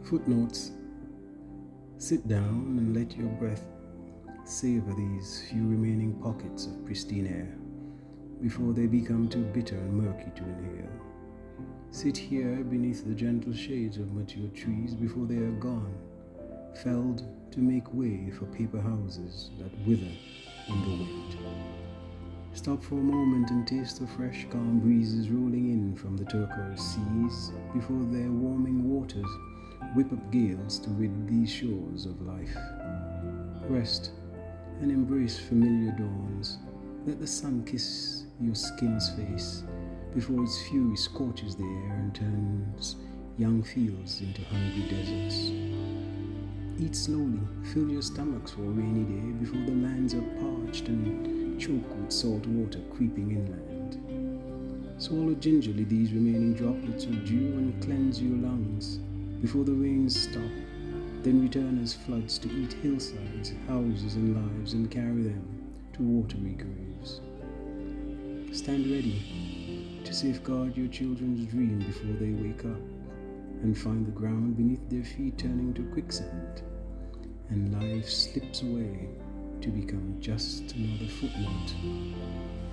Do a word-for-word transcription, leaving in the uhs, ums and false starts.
Footnotes. Sit down and let your breath savor these few remaining pockets of pristine air before they become too bitter and murky to inhale. Sit here beneath the gentle shades of mature trees before they are gone, felled to make way for paper houses that wither in the wind. Stop for a moment and taste the fresh, calm breezes rolling in from the turquoise seas before their warming waters whip up gales to rid these shores of life. Rest and embrace familiar dawns. Let the sun kiss your skin's face before its fury scorches the air and turns young fields into hungry deserts. Eat slowly, fill your stomachs for a rainy day before the lands are parched and choked with salt water creeping inland. Swallow gingerly these remaining droplets of dew and cleanse your lungs before the rains stop, then return as floods to eat hillsides, houses, and lives and carry them to watery graves. Stand ready to safeguard your children's dream before they wake up and find the ground beneath their feet turning to quicksand, and life slips away to become just another footnote